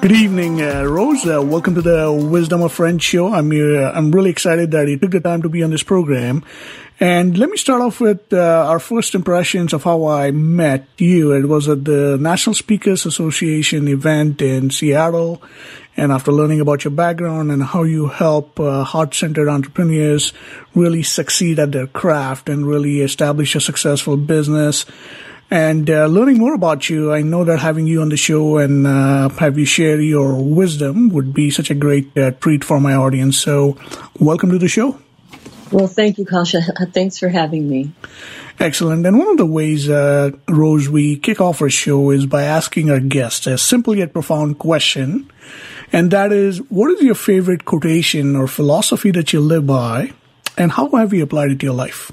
Good evening, Rose. Welcome to the Wisdom of Friends show. I'm really excited that you took the time to be on this program. And let me start off with our first impressions of how I met you. It was at the National Speakers Association event in Seattle. And after learning about your background and how you help heart-centered entrepreneurs really succeed at their craft and really establish a successful business, and learning more about you, I know that having you on the show and have you share your wisdom would be such a great treat for my audience. So welcome to the show. Well, thank you, Kasha. Thanks for having me. Excellent. And one of the ways, Rose, we kick off our show is by asking our guests a simple yet profound question. And that is, what is your favorite quotation or philosophy that you live by, and how have you applied it to your life?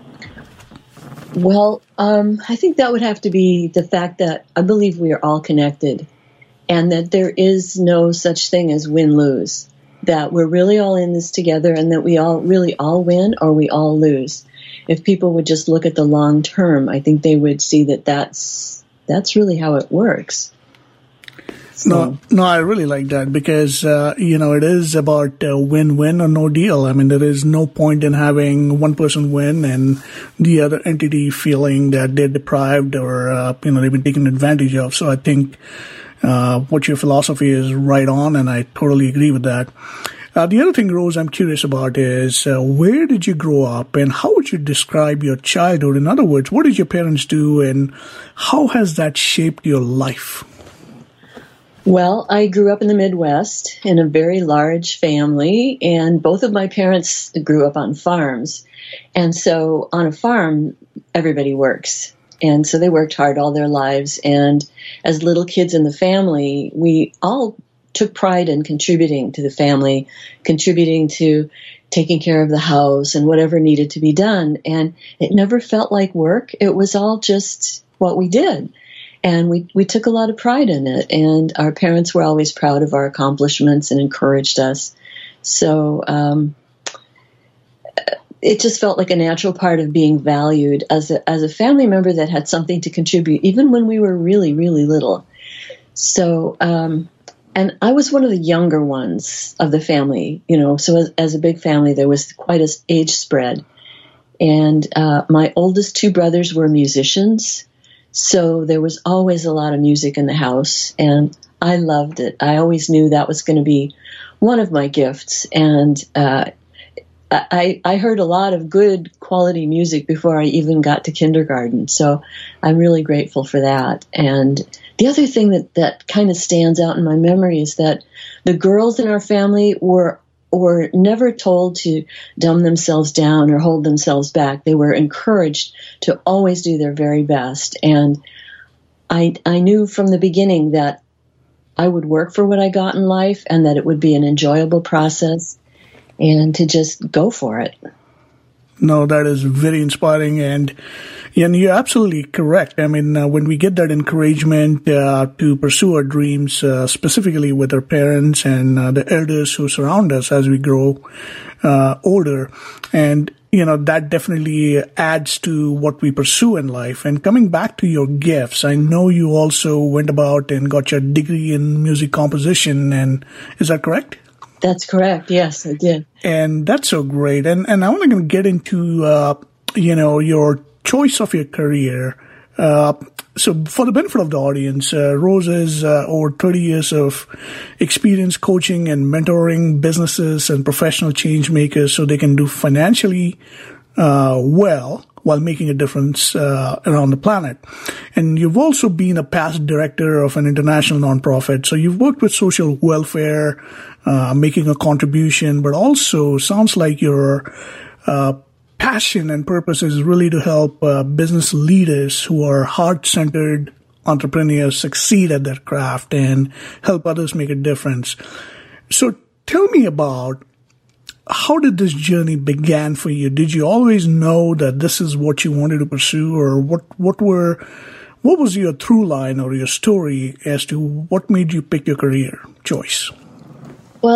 Well, I think that would have to be the fact that I believe we are all connected and that there is no such thing as win-lose, that we're really all in this together and that we all really all win or we all lose. If people would just look at the long term, I think they would see that that's really how it works. So. No, I really like that because, it is about win-win or no deal. I mean, there is no point in having one person win and the other entity feeling that they're deprived or, they've been taken advantage of. So I think what your philosophy is right on, and I totally agree with that. The other thing, Rose, I'm curious about is where did you grow up and how would you describe your childhood? In other words, what did your parents do and how has that shaped your life? Well, I grew up in the Midwest in a very large family, and both of my parents grew up on farms. And so on a farm, everybody works. And so they worked hard all their lives. And as little kids in the family, we all took pride in contributing to the family, contributing to taking care of the house and whatever needed to be done. And it never felt like work. It was all just what we did. And we took a lot of pride in it, and our parents were always proud of our accomplishments and encouraged us. So it just felt like a natural part of being valued as a family member that had something to contribute, even when we were really, really little. So, and I was one of the younger ones of the family, so as a big family, there was quite an age spread. And my oldest two brothers were musicians. So there was always a lot of music in the house, and I loved it. I always knew that was going to be one of my gifts, and I heard a lot of good quality music before I even got to kindergarten, so I'm really grateful for that. And the other thing that kind of stands out in my memory is that the girls in our family were never told to dumb themselves down or hold themselves back. They were encouraged to always do their very best. And I knew from the beginning that I would work for what I got in life and that it would be an enjoyable process and to just go for it. No, that is very inspiring, and you're absolutely correct. I mean, when we get that encouragement to pursue our dreams, specifically with our parents and the elders who surround us as we grow older, and that definitely adds to what we pursue in life. And coming back to your gifts, I know you also went about and got your degree in music composition, and is that correct? That's correct. Yes, I did. And that's so great. And I want to get into, your choice of your career. So for the benefit of the audience, Rose has over 30 years of experience coaching and mentoring businesses and professional change makers so they can do financially well while making a difference around the planet. And you've also been a past director of an international nonprofit. So you've worked with social welfare, making a contribution, but also sounds like your passion and purpose is really to help business leaders who are heart-centered entrepreneurs succeed at their craft and help others make a difference. So tell me about how did this journey begin for you? Did you always know that this is what you wanted to pursue, or what was your through line or your story as to what made you pick your career choice? Well,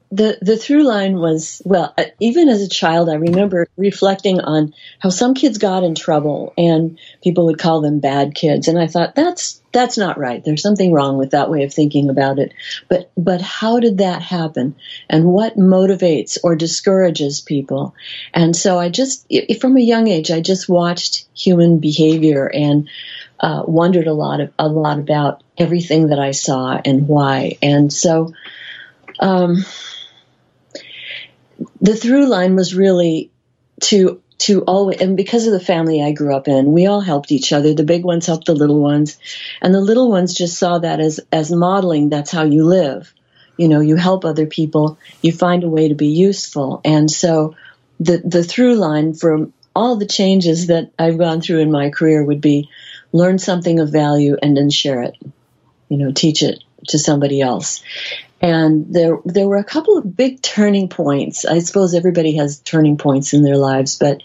the through line was, well, even as a child, I remember reflecting on how some kids got in trouble and people would call them bad kids. And I thought, that's not right. There's something wrong with that way of thinking about it. But how did that happen? And what motivates or discourages people? And so from a young age, I just watched human behavior and wondered a lot about everything that I saw and why. And so, the through line was really to always, and because of the family I grew up in, we all helped each other. The big ones helped the little ones, and the little ones just saw that as modeling. That's how you live. You help other people. You find a way to be useful. And so the through line from all the changes that I've gone through in my career would be learn something of value and then share it. Teach it to somebody else. And there were a couple of big turning points. I suppose everybody has turning points in their lives, but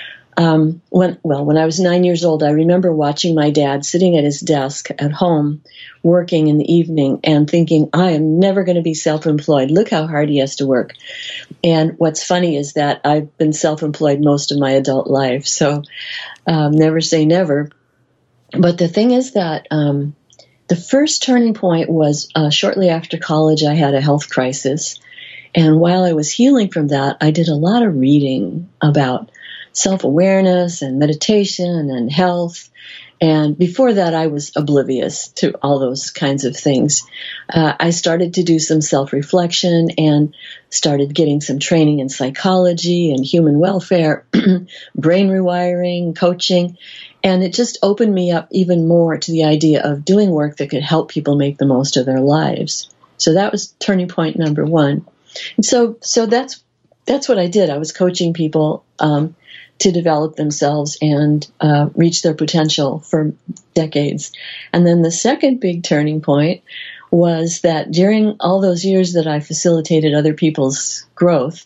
when I was 9 years old, I remember watching my dad sitting at his desk at home, working in the evening, and thinking, I am never going to be self-employed. Look how hard he has to work. And what's funny is that I've been self-employed most of my adult life, so never say never. But the thing is that the first turning point was shortly after college. I had a health crisis. And while I was healing from that, I did a lot of reading about self-awareness and meditation and health. And before that, I was oblivious to all those kinds of things. I started to do some self-reflection and started getting some training in psychology and human welfare, brain rewiring, coaching. And it just opened me up even more to the idea of doing work that could help people make the most of their lives. So that was turning point number one. And so that's what I did. I was coaching people to develop themselves and reach their potential for decades. And then the second big turning point was that during all those years that I facilitated other people's growth,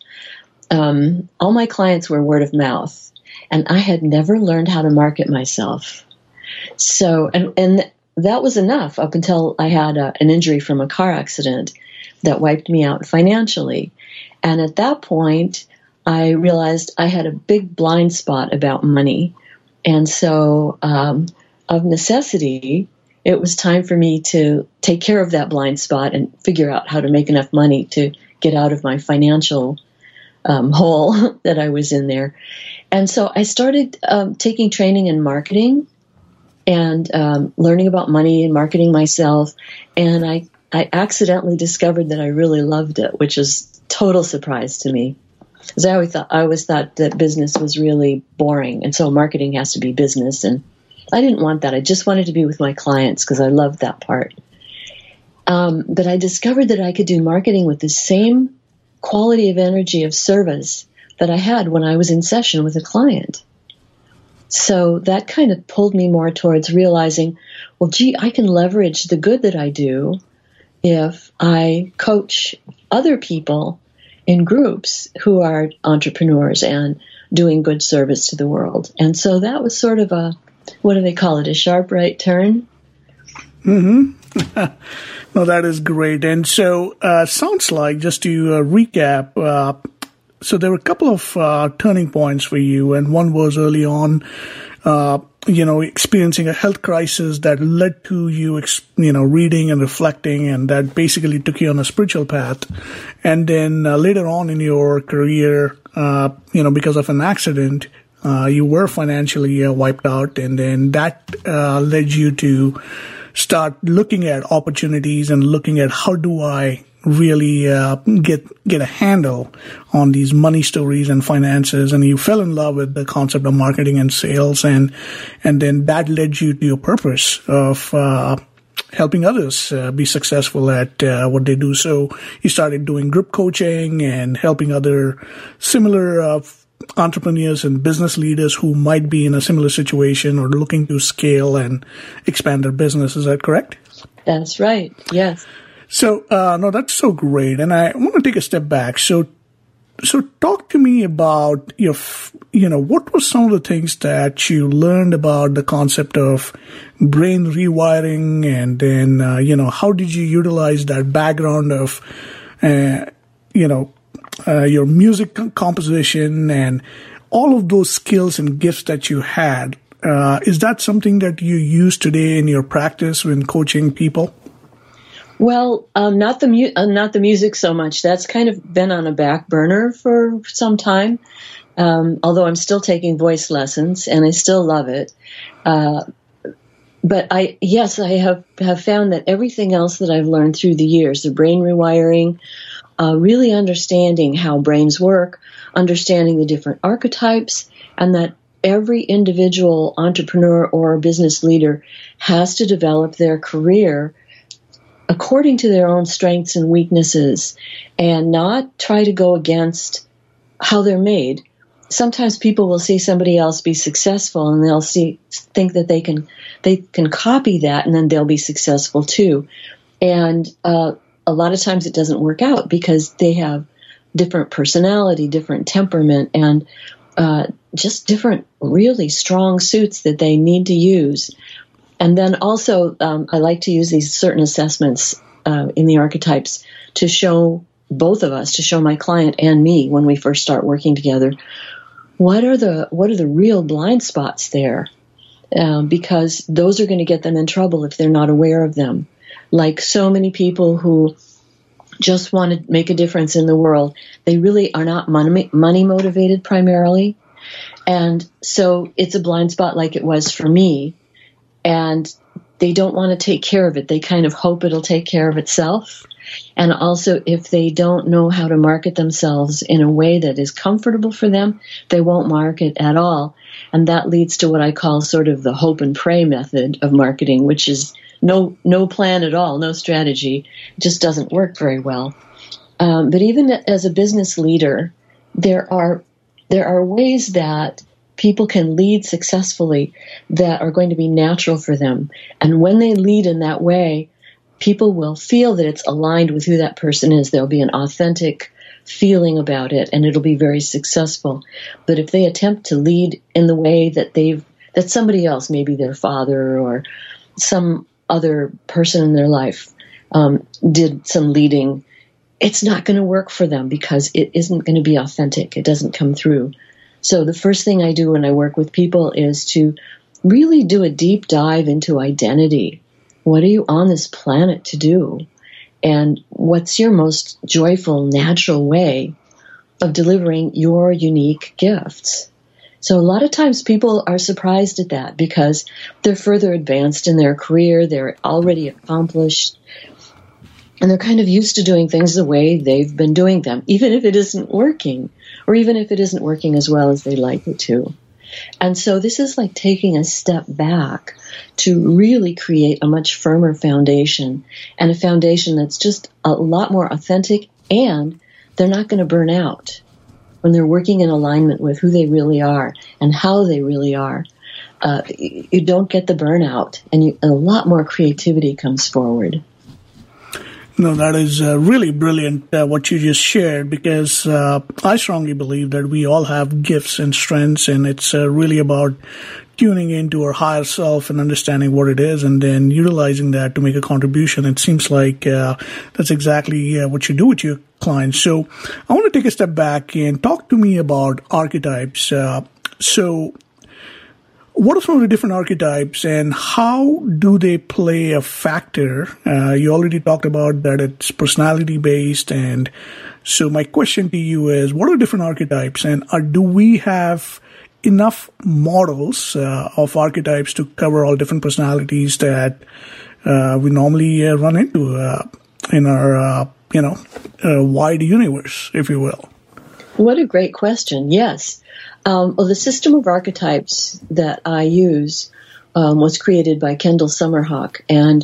all my clients were word of mouth. And I had never learned how to market myself. So, and that was enough up until I had an injury from a car accident that wiped me out financially. And at that point, I realized I had a big blind spot about money. And so, of necessity, it was time for me to take care of that blind spot and figure out how to make enough money to get out of my financial hole that I was in there. And so I started taking training in marketing and learning about money and marketing myself. And I accidentally discovered that I really loved it, which is total surprise to me. Because I always thought that business was really boring. And so marketing has to be business. And I didn't want that. I just wanted to be with my clients because I loved that part. But I discovered that I could do marketing with the same quality of energy of service that I had when I was in session with a client. So that kind of pulled me more towards realizing, well, gee, I can leverage the good that I do if I coach other people in groups who are entrepreneurs and doing good service to the world. And so that was sort of what do they call it, a sharp right turn? Mm-hmm. No, that is great. And so sounds like, just to recap, so there were a couple of turning points for you, and one was early on, experiencing a health crisis that led to you, reading and reflecting, and that basically took you on a spiritual path. And then later on in your career, because of an accident, you were financially wiped out, and then that led you to start looking at opportunities and looking at how do I really get a handle on these money stories and finances, and you fell in love with the concept of marketing and sales, and then that led you to your purpose of helping others be successful at what they do. So you started doing group coaching and helping other similar entrepreneurs and business leaders who might be in a similar situation or looking to scale and expand their business. Is that correct? That's right. Yes. So, no, that's so great. And I want to take a step back. So talk to me about what were some of the things that you learned about the concept of brain rewiring, and then, how did you utilize that background of, your music composition and all of those skills and gifts that you had. Is that something that you use today in your practice when coaching people? Well, not the music so much. That's kind of been on a back burner for some time. Although I'm still taking voice lessons and I still love it. But I have found that everything else that I've learned through the years, the brain rewiring, really understanding how brains work, understanding the different archetypes, and that every individual entrepreneur or business leader has to develop their career according to their own strengths and weaknesses and not try to go against how they're made. Sometimes people will see somebody else be successful and they'll think that they can copy that and then they'll be successful too. And a lot of times it doesn't work out because they have different personality, different temperament, and just different really strong suits that they need to use. And then also I like to use these certain assessments in the archetypes to show both of us, to show my client and me when we first start working together, what are the real blind spots there? Because those are going to get them in trouble if they're not aware of them. Like so many people who just want to make a difference in the world, they really are not money motivated primarily. And so it's a blind spot like it was for me. And they don't want to take care of it. They kind of hope it'll take care of itself. And also, if they don't know how to market themselves in a way that is comfortable for them, they won't market at all. And that leads to what I call sort of the hope and pray method of marketing, which is no plan at all, no strategy. It just doesn't work very well. But even as a business leader, there are ways that people can lead successfully that are going to be natural for them. And when they lead in that way, people will feel that it's aligned with who that person is. There'll be an authentic feeling about it, and it'll be very successful. But if they attempt to lead in the way that somebody else, maybe their father or some other person in their life, did some leading, it's not going to work for them because it isn't going to be authentic. It doesn't come through. So the first thing I do when I work with people is to really do a deep dive into identity. What are you on this planet to do? And what's your most joyful, natural way of delivering your unique gifts? So a lot of times people are surprised at that because they're further advanced in their career, they're already accomplished, and they're kind of used to doing things the way they've been doing them, even if it isn't working, or even if it isn't working as well as they'd like it to. And so this is like taking a step back to really create a much firmer foundation, and a foundation that's just a lot more authentic, and they're not going to burn out when they're working in alignment with who they really are and how they really are. You don't get the burnout, and a lot more creativity comes forward. No, that is really brilliant what you just shared, because I strongly believe that we all have gifts and strengths, and it's really about tuning into our higher self and understanding what it is and then utilizing that to make a contribution. It seems like that's exactly what you do with your clients. So I want to take a step back and talk to me about archetypes. So what are some of the different archetypes and how do they play a factor? You already talked about that it's personality based. And so my question to you is, what are different archetypes, and do we have enough models of archetypes to cover all different personalities that we normally run into in our, wide universe, if you will? What a great question. Yes. Well, the system of archetypes that I use was created by Kendall Summerhawk, and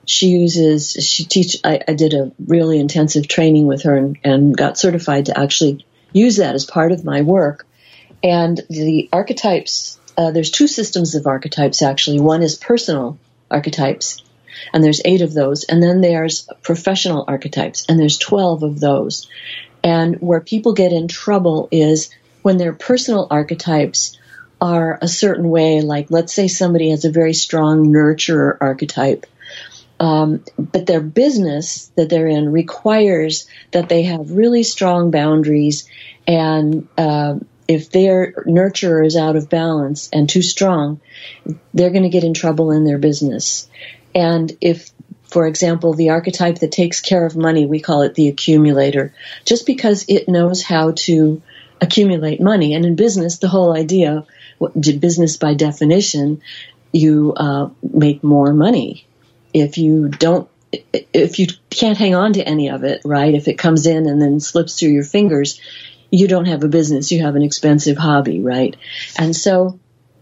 I did a really intensive training with her and got certified to actually use that as part of my work. And the archetypes, there's two systems of archetypes actually. One is personal archetypes, and there's 8 of those. And then there's professional archetypes, and there's 12 of those. And where people get in trouble is when their personal archetypes are a certain way, like let's say somebody has a very strong nurturer archetype. but their business that they're in requires that they have really strong boundaries, and if their nurturer is out of balance and too strong, they're going to get in trouble in their business. And if, for example, the archetype that takes care of money, we call it the accumulator, just because it knows how to accumulate money. And in business, the whole idea, business by definition, you make more money. If you can't hang on to any of it, right? If it comes in and then slips through your fingers, you don't have a business, you have an expensive hobby, right? And so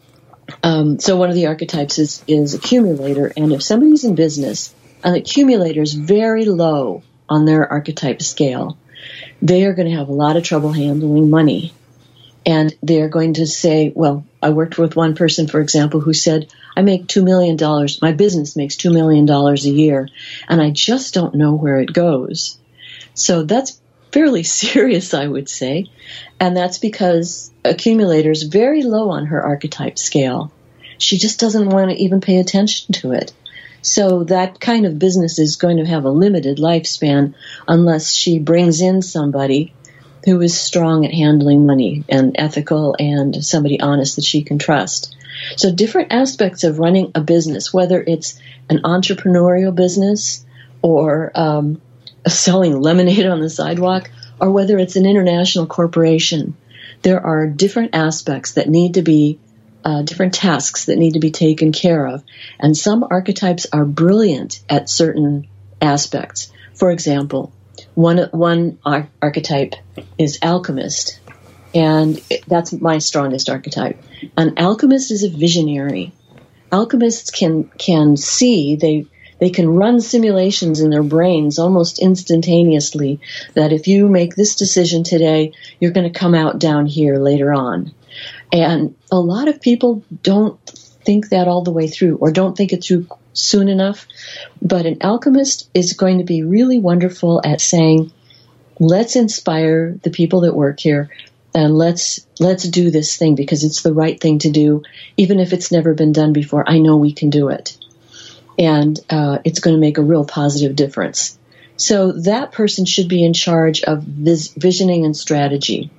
one of the archetypes is accumulator. And if somebody's in business, an accumulator is very low on their archetype scale, they are going to have a lot of trouble handling money. And they're going to say, well, I worked with one person, for example, who said, I make $2 million, my business makes $2 million a year, and I just don't know where it goes. So that's fairly serious, I would say. And that's because accumulator is very low on her archetype scale. She just doesn't want to even pay attention to it. So that kind of business is going to have a limited lifespan unless she brings in somebody who is strong at handling money and ethical and somebody honest that she can trust. So different aspects of running a business, whether it's an entrepreneurial business or selling lemonade on the sidewalk, or whether it's an international corporation, there are different aspects that need to be, different tasks that need to be taken care of. And some archetypes are brilliant at certain aspects. For example, one archetype is alchemist, and that's my strongest archetype. An alchemist is a visionary. Alchemists can see, they can run simulations in their brains almost instantaneously that if you make this decision today, you're going to come out down here later on. And a lot of people don't think that all the way through, or don't think it through soon enough. But an alchemist is going to be really wonderful at saying, let's inspire the people that work here, and let's do this thing because it's the right thing to do. Even if it's never been done before, I know we can do it. And it's going to make a real positive difference. So that person should be in charge of visioning and strategy.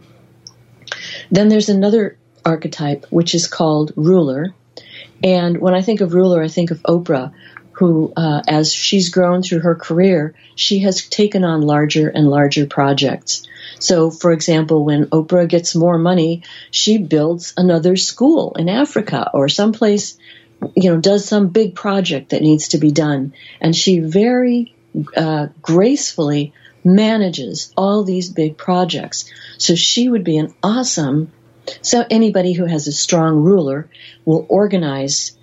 Then there's another archetype, which is called ruler. And when I think of ruler, I think of Oprah, who, as she's grown through her career, she has taken on larger and larger projects. So, for example, when Oprah gets more money, she builds another school in Africa or someplace, does some big project that needs to be done. And she very gracefully manages all these big projects. So she would be an awesome, so anybody who has a strong ruler will organize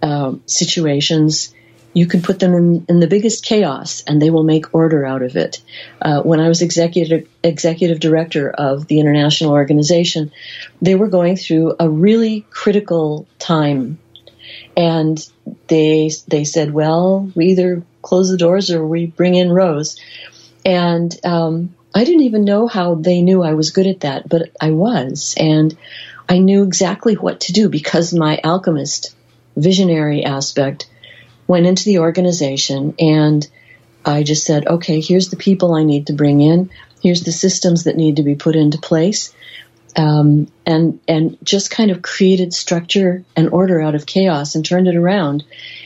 situations. You can put them in the biggest chaos, and they will make order out of it. When I was executive director of the international organization, they were going through a really critical time. And they said, well, we either close the doors or we bring in Rose. And I didn't even know how they knew I was good at that, but I was. And I knew exactly what to do because my alchemist visionary aspect went into the organization, and I just said, okay, here's the people I need to bring in. Here's the systems that need to be put into place. And just kind of created structure and order out of chaos and turned it around.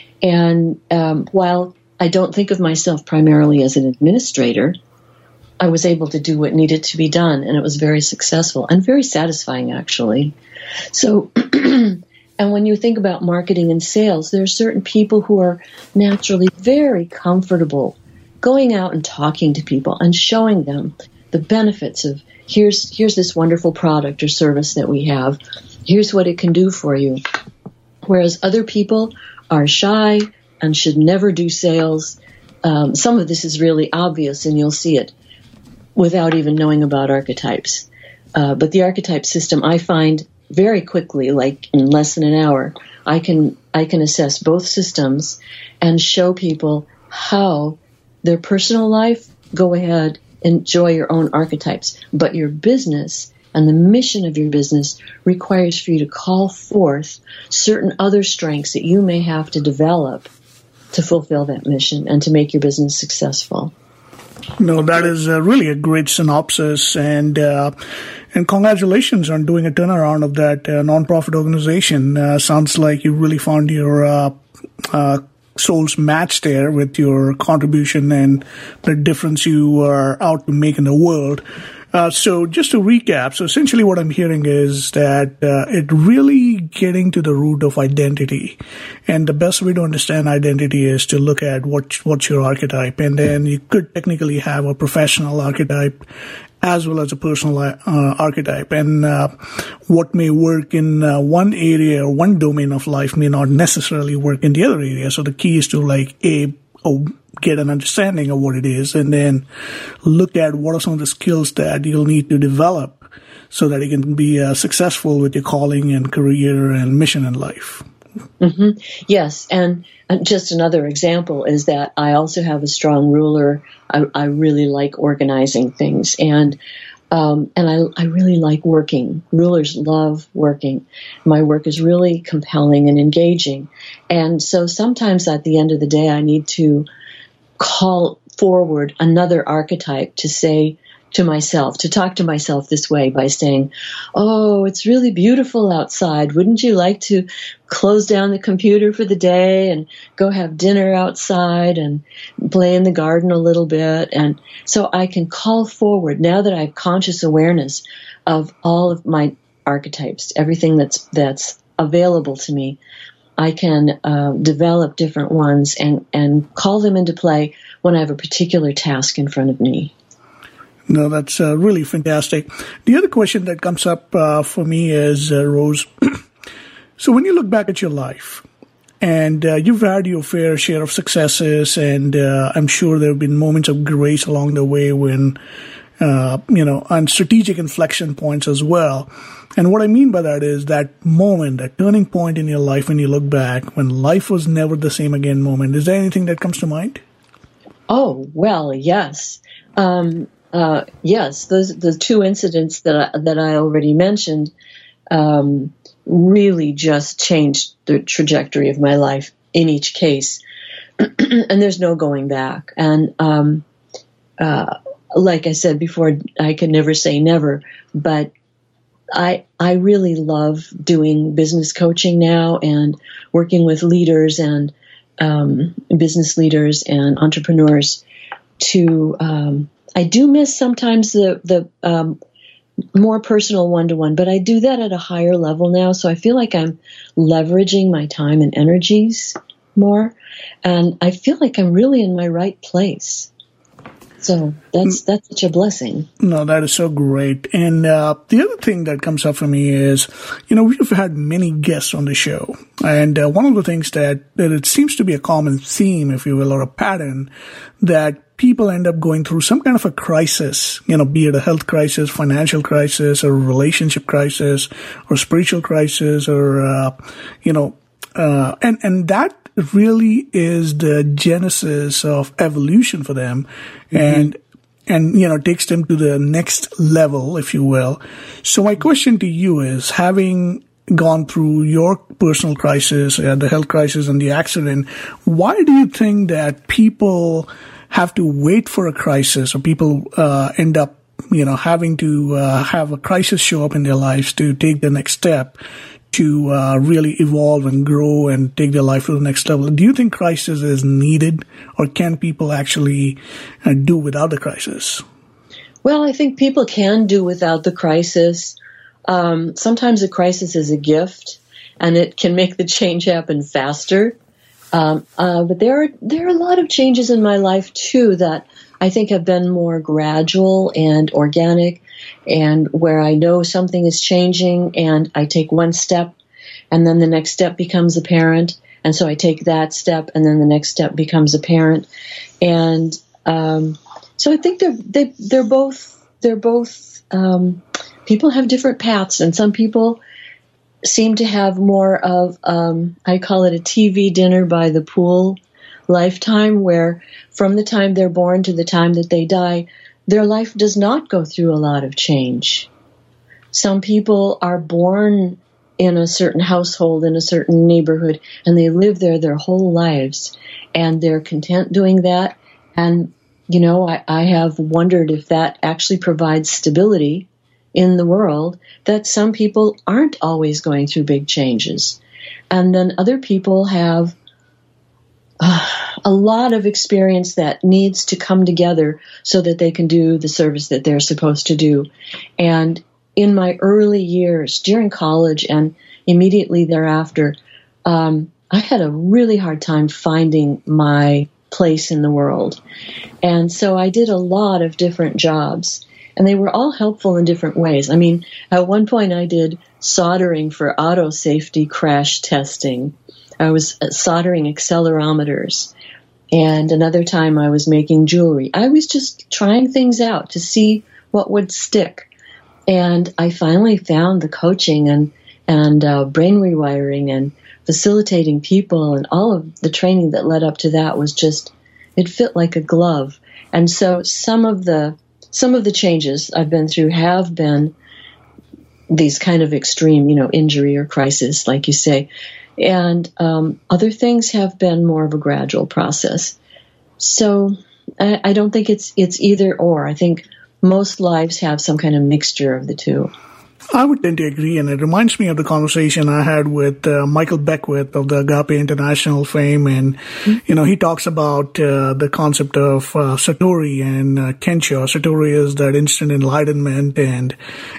And while I don't think of myself primarily as an administrator, I was able to do what needed to be done, and it was very successful and very satisfying, actually. So, and when you think about marketing and sales, there are certain people who are naturally very comfortable going out and talking to people and showing them the benefits of here's this wonderful product or service that we have. Here's what it can do for you. Whereas other people are shy and should never do sales. Some of this is really obvious, and you'll see it without even knowing about archetypes. But the archetype system, I find very quickly, like in less than an hour, I can assess both systems and show people how their personal life, go ahead, enjoy your own archetypes. But your business and the mission of your business requires for you to call forth certain other strengths that you may have to develop to fulfill that mission and to make your business successful. No, that is really a great synopsis, and congratulations on doing a turnaround of that nonprofit organization. Sounds like you really found your soul's match there with your contribution and the difference you are out to make in the world. So just to recap, so essentially what I'm hearing is that it really getting to the root of identity. And the best way to understand identity is to look at what's your archetype. And then you could technically have a professional archetype as well as a personal archetype. And what may work in one area or one domain of life may not necessarily work in the other area. So the key is to get an understanding of what it is, and then look at what are some of the skills that you'll need to develop so that you can be successful with your calling and career and mission in life. Mm-hmm. Yes, and just another example is that I also have a strong ruler. I really like organizing things, and I really like working. Rulers love working. My work is really compelling and engaging. And so sometimes at the end of the day, I need to call forward another archetype to say to myself, to talk to myself this way by saying, oh, it's really beautiful outside. Wouldn't you like to close down the computer for the day and go have dinner outside and play in the garden a little bit? And so I can call forward, now that I have conscious awareness of all of my archetypes, everything that's available to me, I can develop different ones and call them into play when I have a particular task in front of me. No, that's really fantastic. The other question that comes up for me is, Rose, so when you look back at your life, and you've had your fair share of successes, and I'm sure there have been moments of grace along the way when, on strategic inflection points as well. And what I mean by that is that moment, that turning point in your life when you look back, when life was never the same again moment. Is there anything that comes to mind? Oh, well, yes. Yes, the two incidents that I already mentioned really just changed the trajectory of my life in each case, and there's no going back. And like I said before, I can never say never, but I really love doing business coaching now and working with leaders and business leaders and entrepreneurs to. I do miss sometimes the more personal one-to-one, but I do that at a higher level now. So I feel like I'm leveraging my time and energies more, and I feel like I'm really in my right place. So that's such a blessing. No, that is so great. And the other thing that comes up for me is, we've had many guests on the show. And one of the things that it seems to be a common theme, if you will, or a pattern, that people end up going through some kind of a crisis, be it a health crisis, financial crisis, or relationship crisis, or spiritual crisis, or, and that really is the genesis of evolution for them, and takes them to the next level, if you will. So my question to you is, having gone through your personal crisis, the health crisis and the accident, why do you think that people have to wait for a crisis, or people end up having to have a crisis show up in their lives to take the next step to really evolve and grow and take their life to the next level? Do you think crisis is needed, or can people actually do without the crisis? Well, I think people can do without the crisis. Sometimes a crisis is a gift, and it can make the change happen faster. But there are a lot of changes in my life too that I think have been more gradual and organic, and where I know something is changing and I take one step and then the next step becomes apparent. And so I take that step and then the next step becomes apparent. And, so I think they're both, people have different paths, and some people seem to have more of, I call it a TV dinner by the pool lifetime, where from the time they're born to the time that they die, their life does not go through a lot of change. Some people are born in a certain household, in a certain neighborhood, and they live there their whole lives, and they're content doing that. And, I have wondered if that actually provides stability in the world, that some people aren't always going through big changes. And then other people have a lot of experience that needs to come together so that they can do the service that they're supposed to do. And in my early years, during college and immediately thereafter, I had a really hard time finding my place in the world. And so I did a lot of different jobs, and they were all helpful in different ways. I mean, at one point I did soldering for auto safety crash testing. I was soldering accelerometers. And another time I was making jewelry. I was just trying things out to see what would stick. And I finally found the coaching and brain rewiring and facilitating people, and all of the training that led up to that was just, it fit like a glove. And so some of the changes I've been through have been these kind of extreme, injury or crisis, like you say. And other things have been more of a gradual process. So I don't think it's either or. I think most lives have some kind of mixture of the two. I would tend to agree, and it reminds me of the conversation I had with Michael Beckwith of the Agape International fame, and he talks about the concept of Satori and Kensho. Satori is that instant enlightenment, and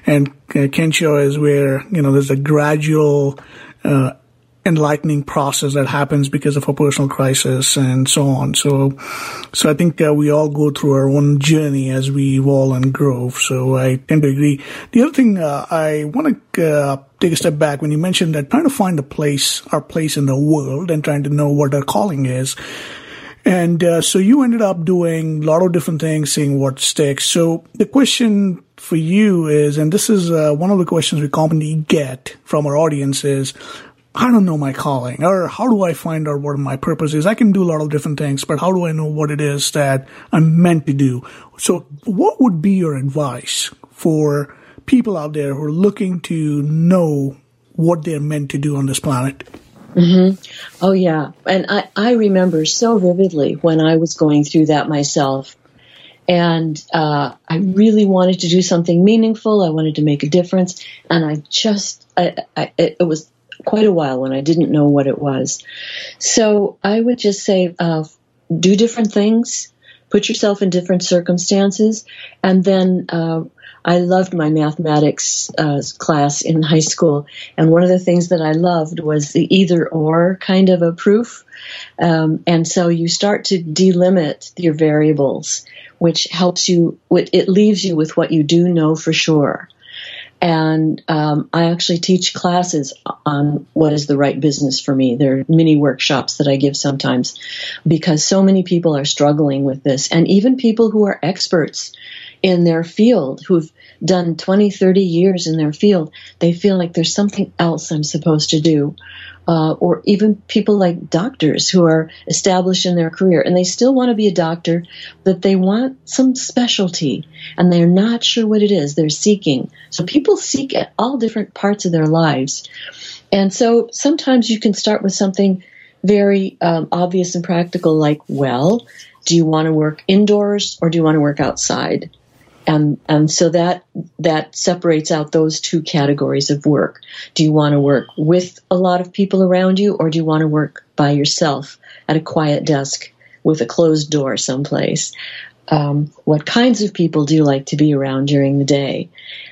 Kensho is where there's a gradual enlightening process that happens because of a personal crisis and so on. So I think we all go through our own journey as we evolve and grow. So I tend to agree. The other thing I want to take a step back when you mentioned that trying to find our place in the world and trying to know what our calling is. And so you ended up doing a lot of different things, seeing what sticks. So the question for you is, and this is one of the questions we commonly get from our audience is, I don't know my calling, or how do I find out what my purpose is? I can do a lot of different things, but how do I know what it is that I'm meant to do? So what would be your advice for people out there who are looking to know what they're meant to do on this planet? Mm-hmm. Oh, yeah. And I remember so vividly when I was going through that myself. And I really wanted to do something meaningful. I wanted to make a difference. And it was quite a while when I didn't know what it was. So I would just say, do different things, put yourself in different circumstances. And then I loved my mathematics class in high school. And one of the things that I loved was the either or kind of a proof. And so you start to delimit your variables, which helps you, it leaves you with what you do know for sure. And I actually teach classes on what is the right business for me. There are mini workshops that I give sometimes because so many people are struggling with this. And even people who are experts in their field, who've done 20, 30 years in their field, they feel like there's something else I'm supposed to do. Or even people like doctors who are established in their career and they still want to be a doctor, but they want some specialty and they're not sure what it is they're seeking. So people seek at all different parts of their lives. And so sometimes you can start with something very obvious and practical like, well, do you want to work indoors or do you want to work outside? And so that separates out those two categories of work. Do you want to work with a lot of people around you, or do you want to work by yourself at a quiet desk with a closed door someplace? What kinds of people do you like to be around during the day?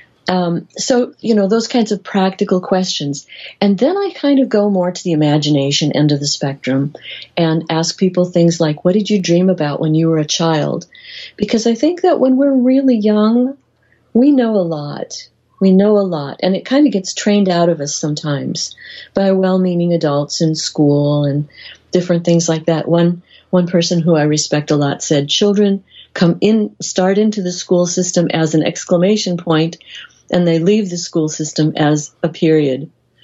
So, those kinds of practical questions. And then I kind of go more to the imagination end of the spectrum and ask people things like, what did you dream about when you were a child? Because I think that when we're really young, we know a lot. We know a lot. And it kind of gets trained out of us sometimes by well-meaning adults in school and different things like that. One person who I respect a lot said, children start into the school system as an exclamation point, and they leave the school system as a period.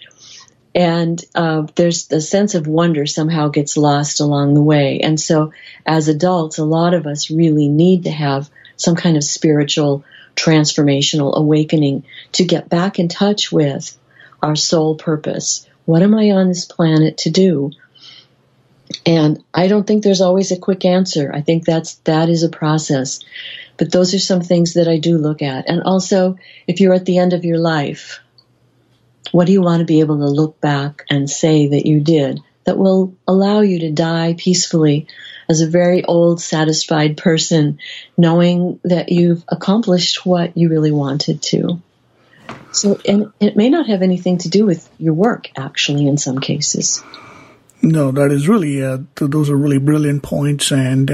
And there's a sense of wonder somehow gets lost along the way. And so as adults, a lot of us really need to have some kind of spiritual transformational awakening to get back in touch with our sole purpose. What am I on this planet to do? And I don't think there's always a quick answer. I think that is a process. But those are some things that I do look at. And also, if you're at the end of your life, what do you want to be able to look back and say that you did that will allow you to die peacefully as a very old, satisfied person, knowing that you've accomplished what you really wanted to? So, and it may not have anything to do with your work, actually, in some cases. No, that is really, those are really brilliant points. And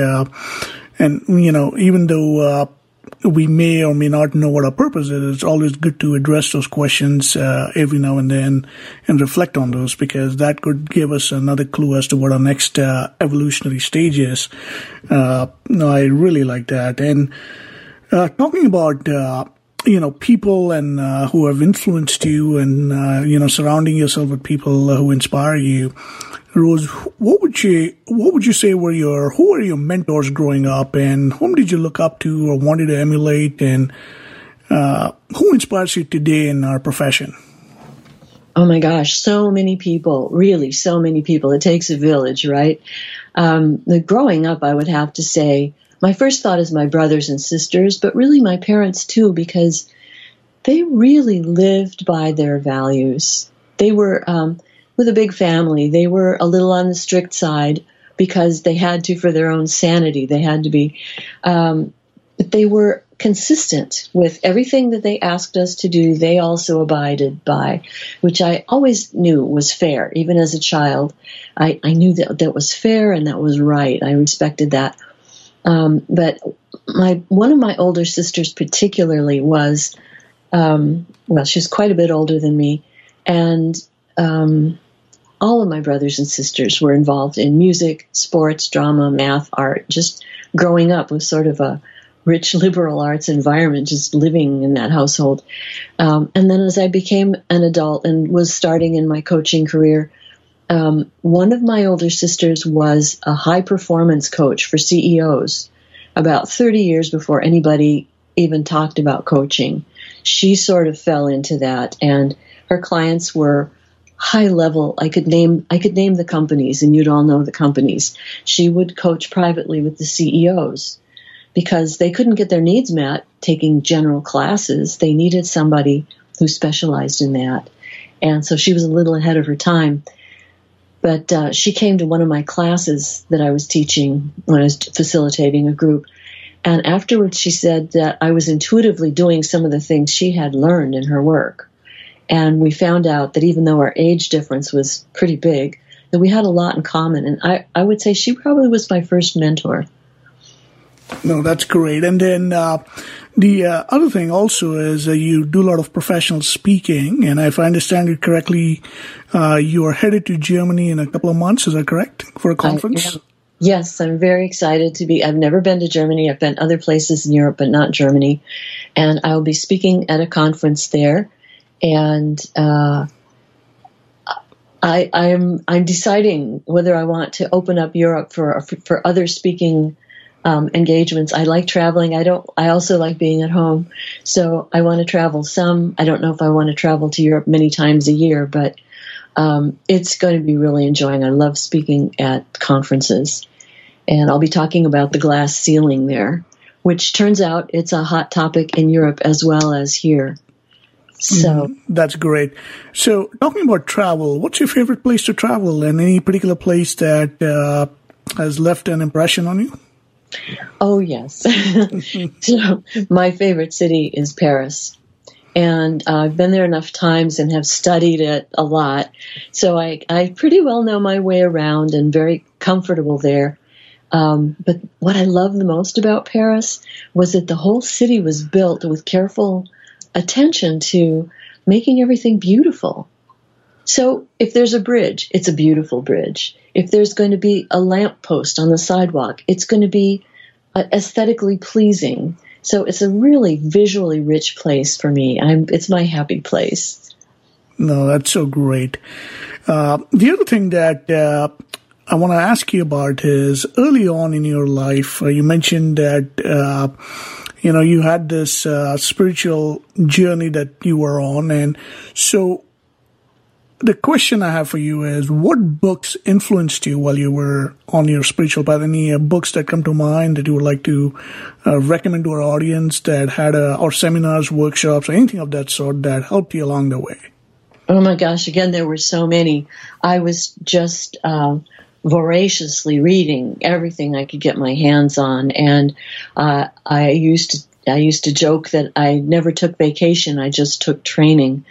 even though we may or may not know what our purpose is, it's always good to address those questions every now and then and reflect on those, because that could give us another clue as to what our next evolutionary stage is. No, I really like that. And talking about people and who have influenced you, and surrounding yourself with people who inspire you, Rose, what would you say who are your mentors growing up, and whom did you look up to or wanted to emulate, and who inspires you today in our profession? Oh my gosh, so many people, really so many people. It takes a village, right? Growing up, I would have to say, my first thought is my brothers and sisters, but really my parents too, because they really lived by their values. They were, with a big family, they were a little on the strict side because they had to for their own sanity. They had to be, but they were consistent with everything that they asked us to do. They also abided by, which I always knew was fair. Even as a child, I knew that was fair and that was right. I respected that. But one of my older sisters particularly was, she's quite a bit older than me, and all of my brothers and sisters were involved in music, sports, drama, math, art. Just growing up with sort of a rich liberal arts environment, just living in that household. And then as I became an adult and was starting in my coaching career, one of my older sisters was a high-performance coach for CEOs about 30 years before anybody even talked about coaching. She sort of fell into that, and her clients were high level. I could name the companies, and you'd all know the companies. She would coach privately with the CEOs because they couldn't get their needs met taking general classes. They needed somebody who specialized in that. And so she was a little ahead of her time. But she came to one of my classes that I was teaching when I was facilitating a group. And afterwards she said that I was intuitively doing some of the things she had learned in her work. And we found out that even though our age difference was pretty big, that we had a lot in common. And I would say she probably was my first mentor. No, that's great. And then the other thing also is you do a lot of professional speaking. And if I understand it correctly, you are headed to Germany in a couple of months. Is that correct? For a conference? Yes, I'm very excited to be. I've never been to Germany. I've been other places in Europe, but not Germany. And I will be speaking at a conference there. And I'm deciding whether I want to open up Europe for other speaking engagements. I like traveling. I also like being at home. So I want to travel some. I don't know if I want to travel to Europe many times a year, but it's going to be really enjoying. I love speaking at conferences. And I'll be talking about the glass ceiling there, which turns out it's a hot topic in Europe as well as here. So that's great. So talking about travel, what's your favorite place to travel, and any particular place that has left an impression on you? Oh, yes. So my favorite city is Paris. And I've been there enough times and have studied it a lot. So I pretty well know my way around and very comfortable there. But what I love the most about Paris was that the whole city was built with careful attention to making everything beautiful. So if there's a bridge, it's a beautiful bridge. If there's going to be a lamppost on the sidewalk, it's going to be aesthetically pleasing. So it's a really visually rich place for me. It's my happy place. No, that's so great. The other thing that I want to ask you about is early on in your life, you mentioned that you had this spiritual journey that you were on. And so the question I have for you is, what books influenced you while you were on your spiritual path? Any books that come to mind that you would like to recommend to our audience that had or seminars, workshops, or anything of that sort that helped you along the way? Oh my gosh, again, there were so many. I was just voraciously reading everything I could get my hands on. And I used to joke that I never took vacation, I just took training.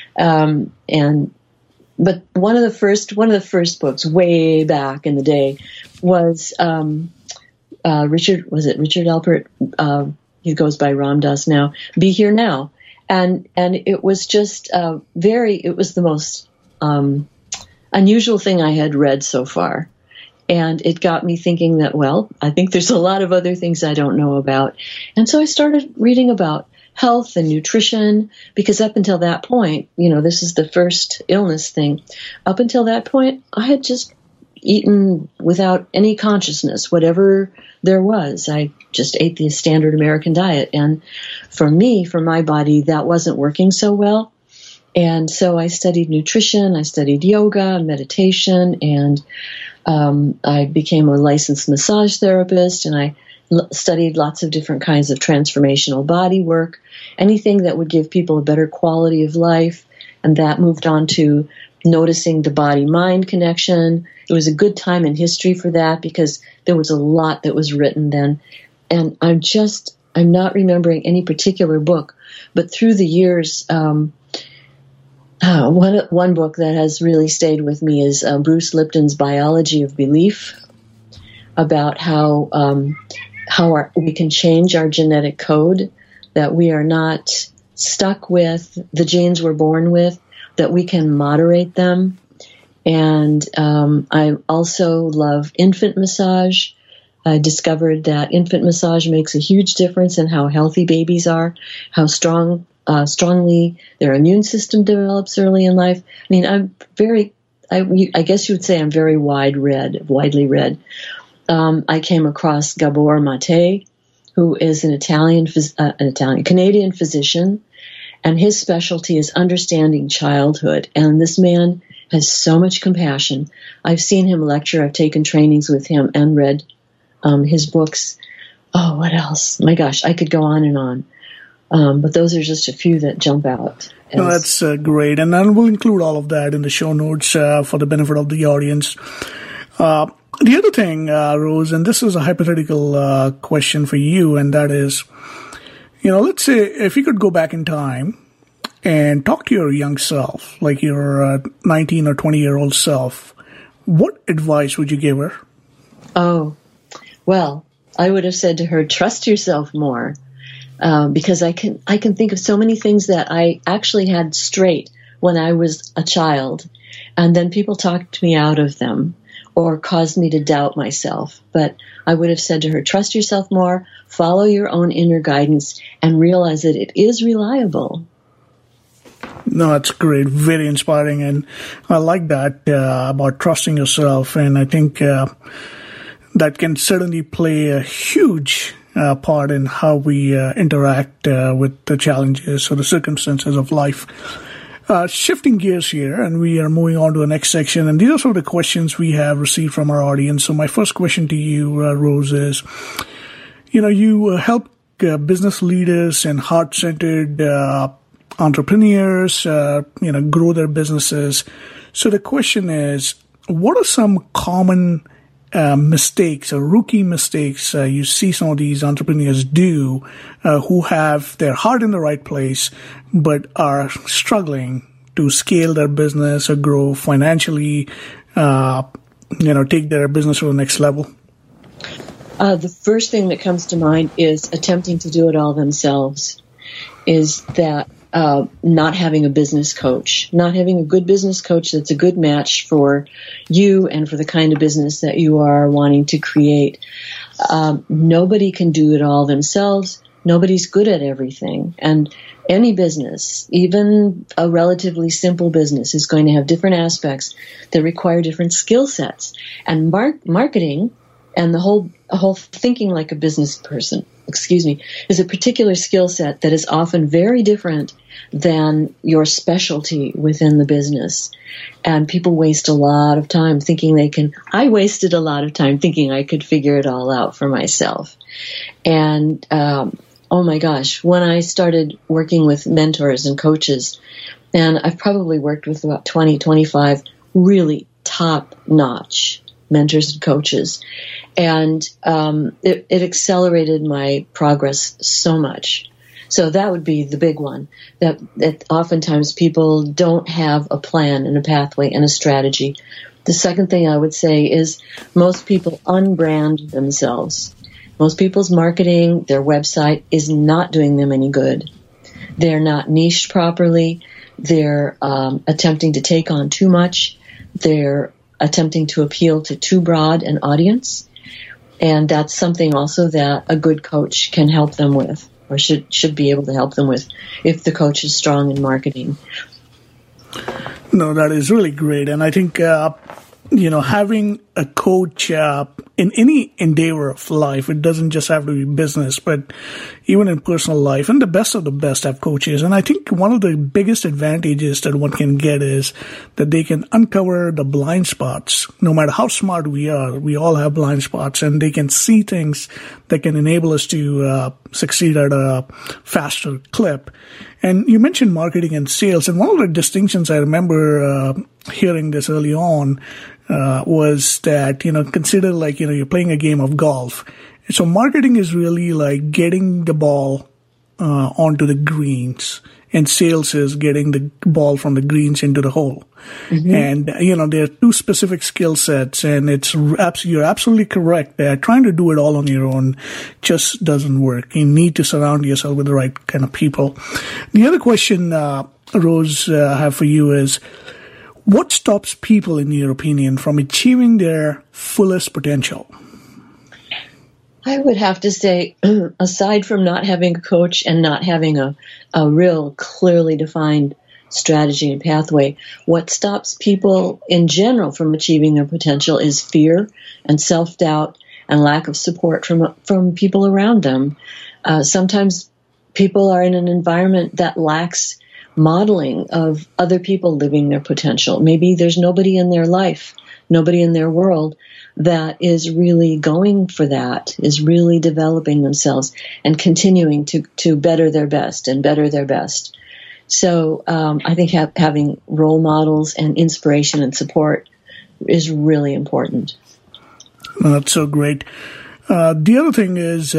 But one of the first books way back in the day was Richard Alpert? He goes by Ram Dass now. Be Here Now, and it was just it was the most unusual thing I had read so far, and it got me thinking that, well, I think there's a lot of other things I don't know about, and so I started reading about health and nutrition, because up until that point, this is the first illness thing. Up until that point, I had just eaten without any consciousness, whatever there was. I just ate the standard American diet. And for me, for my body, that wasn't working so well. And so I studied nutrition, I studied yoga, meditation, and I became a licensed massage therapist, and I studied lots of different kinds of transformational body work, anything that would give people a better quality of life. And that moved on to noticing the body-mind connection. It was a good time in history for that because there was a lot that was written then. And I'm not remembering any particular book, but through the years, one book that has really stayed with me is Bruce Lipton's Biology of Belief, about how we can change our genetic code, that we are not stuck with the genes we're born with, that we can moderate them. And I also love infant massage. I discovered that infant massage makes a huge difference in how healthy babies are, how strongly their immune system develops early in life. I mean, I guess you would say I'm very widely read. I came across Gabor Mate, who is an Canadian physician, and his specialty is understanding childhood. And this man has so much compassion. I've seen him lecture. I've taken trainings with him and read his books. Oh, what else? My gosh, I could go on and on. But those are just a few that jump out. No, that's great. And then we'll include all of that in the show notes for the benefit of the audience. The other thing, Rose, and this is a hypothetical question for you, and that is, let's say if you could go back in time and talk to your young self, like your 19 or 20-year-old self, what advice would you give her? Oh, well, I would have said to her, trust yourself more, because I can think of so many things that I actually had straight when I was a child, and then people talked me out of them, or caused me to doubt myself. But I would have said to her, trust yourself more, follow your own inner guidance, and realize that it is reliable. No, that's great. Very inspiring. And I like that about trusting yourself. And I think that can certainly play a huge part in how we interact with the challenges or the circumstances of life. Shifting gears here, and we are moving on to the next section. And these are some of the questions we have received from our audience. So my first question to you, Rose, is, you help business leaders and heart-centered entrepreneurs, grow their businesses. So the question is, what are some common mistakes or rookie mistakes you see some of these entrepreneurs do who have their heart in the right place but are struggling to scale their business or grow financially, take their business to the next level? The first thing that comes to mind is attempting to do it all themselves, is that not having a business coach, not having a good business coach that's a good match for you and for the kind of business that you are wanting to create. Nobody can do it all themselves. Nobody's good at everything. And any business, even a relatively simple business, is going to have different aspects that require different skill sets. And marketing and the whole thinking like a business person, is a particular skill set that is often very different than your specialty within the business. And people waste a lot of time thinking I wasted a lot of time thinking I could figure it all out for myself. And, oh my gosh, when I started working with mentors and coaches, and I've probably worked with about 20, 25 really top-notch mentors and coaches. And it accelerated my progress so much. So that would be the big one, that oftentimes people don't have a plan and a pathway and a strategy. The second thing I would say is most people unbrand themselves. Most people's marketing, their website, is not doing them any good. They're not niched properly. They're attempting to take on too much. They're attempting to appeal to too broad an audience. And that's something also that a good coach can help them with, or should be able to help them with, if the coach is strong in marketing. No, that is really great. And I think, having a coach in any endeavor of life, it doesn't just have to be business, but even in personal life, and the best of the best have coaches. And I think one of the biggest advantages that one can get is that they can uncover the blind spots. No matter how smart we are, we all have blind spots, and they can see things that can enable us to succeed at a faster clip. And you mentioned marketing and sales, and one of the distinctions I remember hearing this early on was that, consider like, you're playing a game of golf. So marketing is really like getting the ball onto the greens, and sales is getting the ball from the greens into the hole. Mm-hmm. And, there are two specific skill sets, and you're absolutely correct that trying to do it all on your own just doesn't work. You need to surround yourself with the right kind of people. The other question, Rose, I have for you is, what stops people, in your opinion, from achieving their fullest potential? I would have to say, aside from not having a coach and not having a real clearly defined strategy and pathway, what stops people in general from achieving their potential is fear and self-doubt and lack of support from people around them. Sometimes people are in an environment that lacks modeling of other people living their potential. Maybe there's nobody in their life, nobody in their world that is really going for that, is really developing themselves and continuing to better their best and better their best. So I think having role models and inspiration and support is really important. That's so great. The other thing is,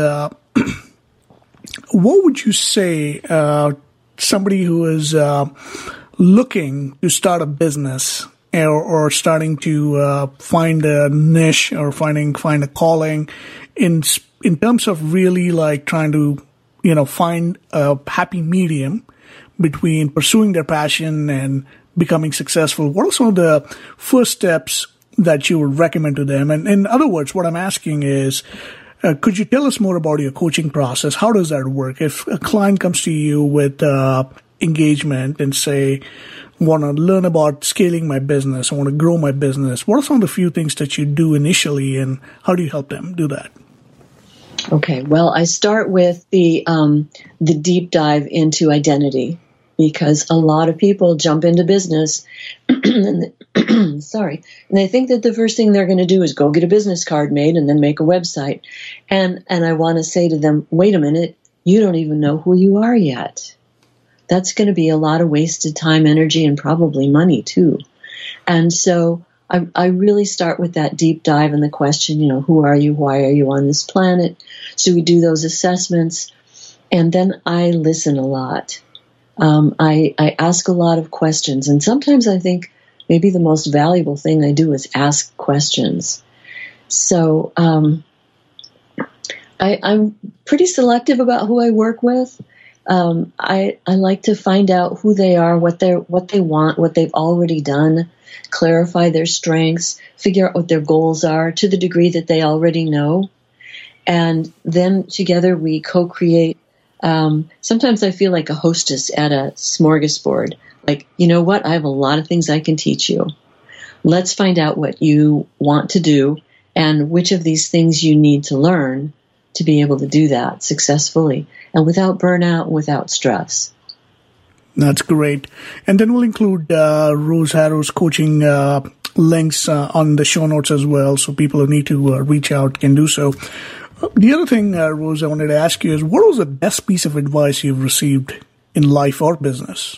what would you say somebody who is looking to start a business or starting to find a niche or find a calling in terms of really like trying to find a happy medium between pursuing their passion and becoming successful? What are some of the first steps that you would recommend to them? And in other words, what I'm asking is, could you tell us more about your coaching process? How does that work? If a client comes to you with engagement and say, want to learn about scaling my business, I want to grow my business, what are some of the few things that you do initially, and how do you help them do that? Okay, well, I start with the deep dive into identity, because a lot of people jump into business and they think that the first thing they're going to do is go get a business card made and then make a website. And I want to say to them, wait a minute, you don't even know who you are yet. That's going to be a lot of wasted time, energy, and probably money too. And so I really start with that deep dive in the question, who are you? Why are you on this planet? So we do those assessments, and then I listen a lot. I ask a lot of questions, and sometimes I think maybe the most valuable thing I do is ask questions. So I'm pretty selective about who I work with. I like to find out who they are, what they want, what they've already done, clarify their strengths, figure out what their goals are to the degree that they already know. And then together we co-create. Sometimes I feel like a hostess at a smorgasbord. Like, you know what? I have a lot of things I can teach you. Let's find out what you want to do and which of these things you need to learn to be able to do that successfully and without burnout, without stress. That's great. And then we'll include Rose Harrow's coaching links on the show notes as well, so people who need to reach out can do so. The other thing, Rose, I wanted to ask you is, what was the best piece of advice you've received in life or business?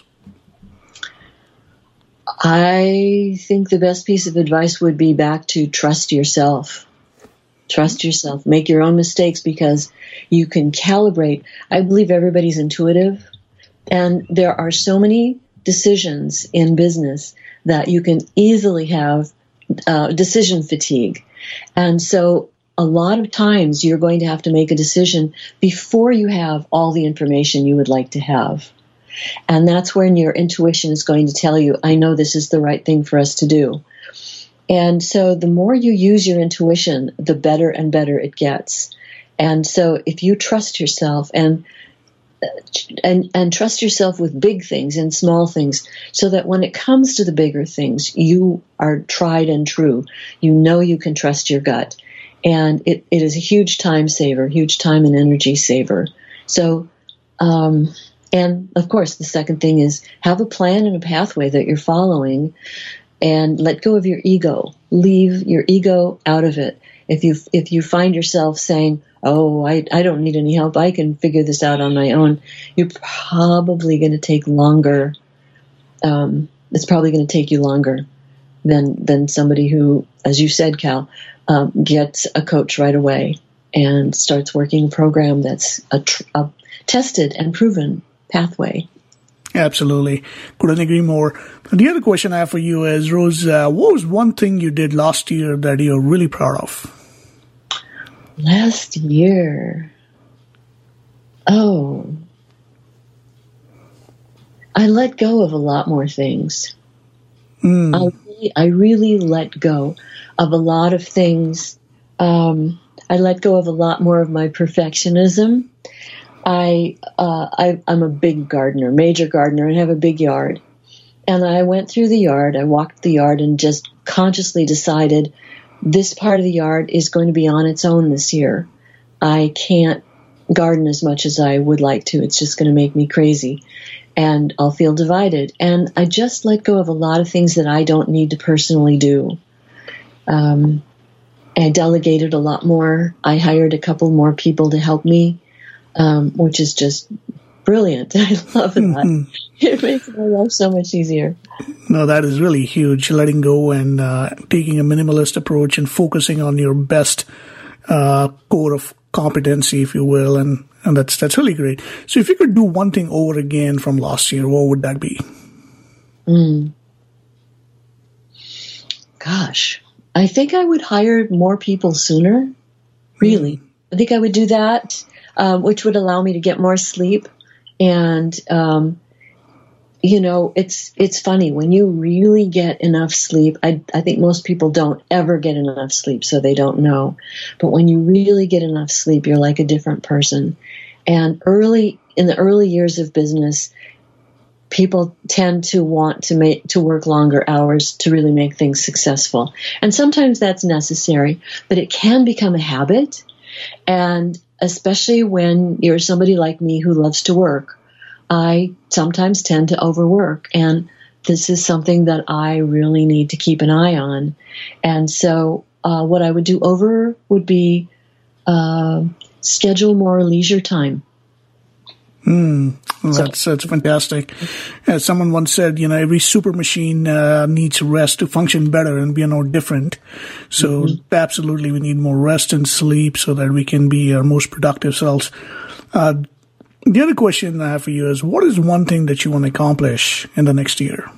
I think the best piece of advice would be back to trust yourself. Trust yourself. Make your own mistakes, because you can calibrate. I believe everybody's intuitive, and there are so many decisions in business that you can easily have decision fatigue. And so a lot of times you're going to have to make a decision before you have all the information you would like to have. And that's when your intuition is going to tell you, I know this is the right thing for us to do. And so the more you use your intuition, the better and better it gets. And so if you trust yourself and trust yourself with big things and small things, so that when it comes to the bigger things, you are tried and true. You know you can trust your gut. And it is a huge time saver, huge time and energy saver. So, and of course, the second thing is have a plan and a pathway that you're following, and let go of your ego. Leave your ego out of it. If you find yourself saying, oh, I don't need any help, I can figure this out on my own, you're probably going to take longer. It's probably going to take you longer than somebody who, as you said, Cal, gets a coach right away and starts working a program that's a tested and proven pathway. Absolutely. Couldn't agree more. The other question I have for you is, Rose, what was one thing you did last year that you're really proud of? Last year? Oh. I let go of a lot more things. I really let go of a lot of things. I let go of a lot more of my perfectionism. I'm a big gardener, major gardener, and have a big yard. And I went through the yard, I walked the yard, and just consciously decided this part of the yard is going to be on its own this year. I can't garden as much as I would like to. It's just going to make me crazy, and I'll feel divided. And I just let go of a lot of things that I don't need to personally do. I delegated a lot more. I hired a couple more people to help me, which is just brilliant. I love that. It makes my life so much easier. No, that is really huge. Letting go and taking a minimalist approach and focusing on your best core of competency, if you will, and that's really great. So if you could do one thing over again from last year, what would that be? Gosh, I think I would hire more people sooner. Really. I think I would do that, which would allow me to get more sleep. And, it's funny when you really get enough sleep. I think most people don't ever get enough sleep, so they don't know. But when you really get enough sleep, you're like a different person. And in the early years of business, people tend to want to work longer hours to really make things successful. And sometimes that's necessary, but it can become a habit. And especially when you're somebody like me who loves to work, I sometimes tend to overwork. And this is something that I really need to keep an eye on. And so what I would do over would be schedule more leisure time. That's fantastic. As someone once said, every super machine needs rest to function better, and we are no different. So absolutely, we need more rest and sleep so that we can be our most productive selves. The other question I have for you is, what is one thing that you want to accomplish in the next year?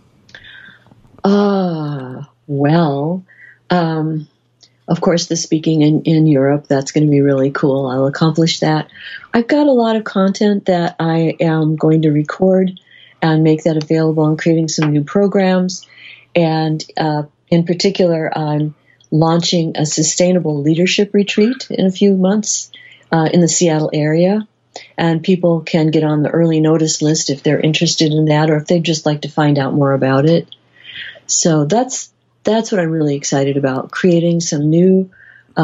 Of course, the speaking in Europe, that's going to be really cool. I'll accomplish that. I've got a lot of content that I am going to record and make that available. I'm creating some new programs. And in particular, I'm launching a sustainable leadership retreat in a few months in the Seattle area. And people can get on the early notice list if they're interested in that, or if they'd just like to find out more about it. So that's what I'm really excited about, creating some new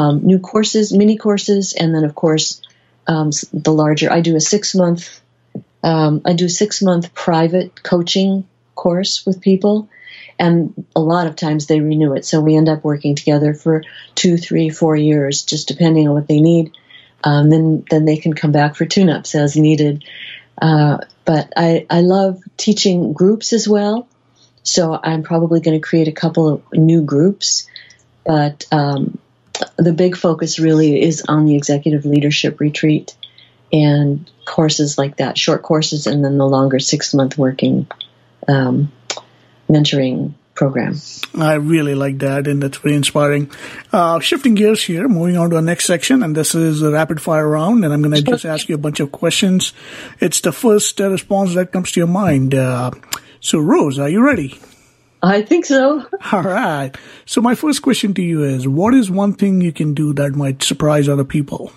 courses, mini courses, and then, of course, the larger. I do a 6-month I do 6-month private coaching course with people, and a lot of times they renew it. So we end up working together for 2, 3, 4 years, just depending on what they need. Then they can come back for tune-ups as needed. But I love teaching groups as well. So I'm probably going to create a couple of new groups. But the big focus really is on the executive leadership retreat and courses like that, short courses, and then the longer 6-month working mentoring program. I really like that, and that's very inspiring. Shifting gears here, moving on to our next section, and this is a rapid fire round, and I'm going to just ask you a bunch of questions. It's the first response that comes to your mind. So, Rose, are you ready? I think so. All right. So my first question to you is, what is one thing you can do that might surprise other people?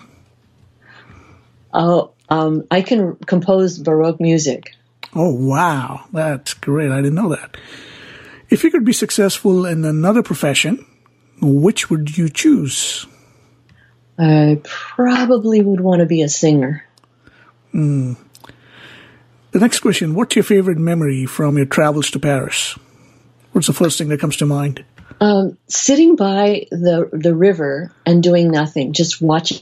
Oh, I can compose Baroque music. Oh, wow. That's great. I didn't know that. If you could be successful in another profession, which would you choose? I probably would want to be a singer. The next question, what's your favorite memory from your travels to Paris? What's the first thing that comes to mind? Sitting by the river and doing nothing, just watching.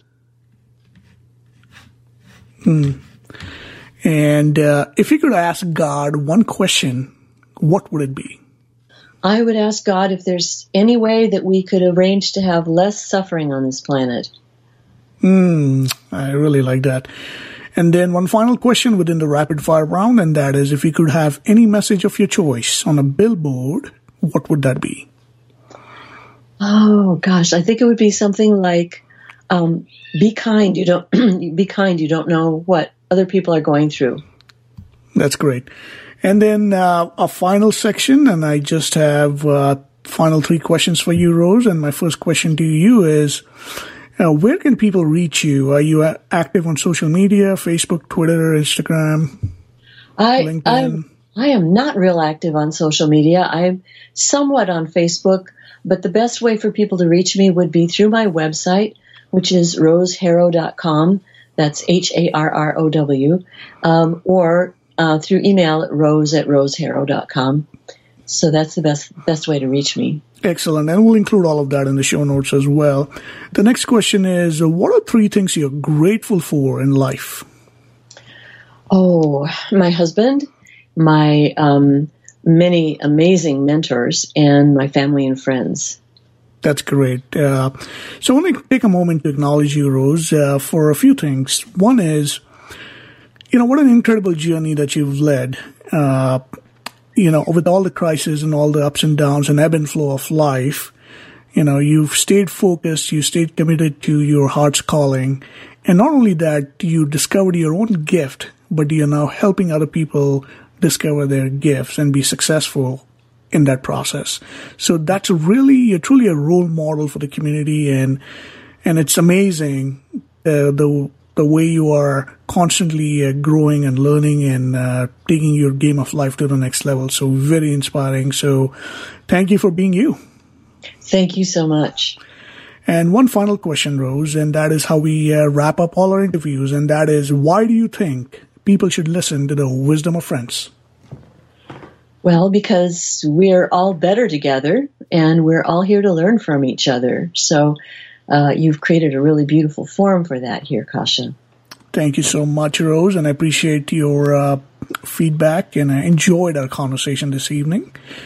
And if you could ask God one question, what would it be? I would ask God if there's any way that we could arrange to have less suffering on this planet. I really like that. And then one final question within the rapid fire round, and that is, if you could have any message of your choice on a billboard, what would that be? Oh gosh, I think it would be something like, be kind. You don't be kind. You don't know what other people are going through. That's great. And then a final section, and I just have final 3 questions for you, Rose. And my first question to you is, where can people reach you? Are you active on social media, Facebook, Twitter, Instagram, LinkedIn? I am not real active on social media. I'm somewhat on Facebook, but the best way for people to reach me would be through my website, which is roseharrow.com. That's HARROW, or through email at rose@roseharrow.com. So that's the best way to reach me. Excellent. And we'll include all of that in the show notes as well. The next question is, what are 3 things you're grateful for in life? Oh, my husband, my many amazing mentors, and my family and friends. That's great. So I want to take a moment to acknowledge you, Rose, for a few things. One is, what an incredible journey that you've led. With all the crises and all the ups and downs and ebb and flow of life, you've stayed focused, you stayed committed to your heart's calling. And not only that, you discovered your own gift, but you're now helping other people discover their gifts and be successful in that process. So you're truly a role model for the community, and it's amazing the way you are constantly growing and learning and taking your game of life to the next level. So very inspiring. So thank you for being you. Thank you so much. And one final question, Rose, and that is how we wrap up all our interviews, and that is, why do you think people should listen to the Wisdom of Friends? Well, because we're all better together, and we're all here to learn from each other. So you've created a really beautiful forum for that here, Kasha. Thank you so much, Rose, and I appreciate your feedback, and I enjoyed our conversation this evening.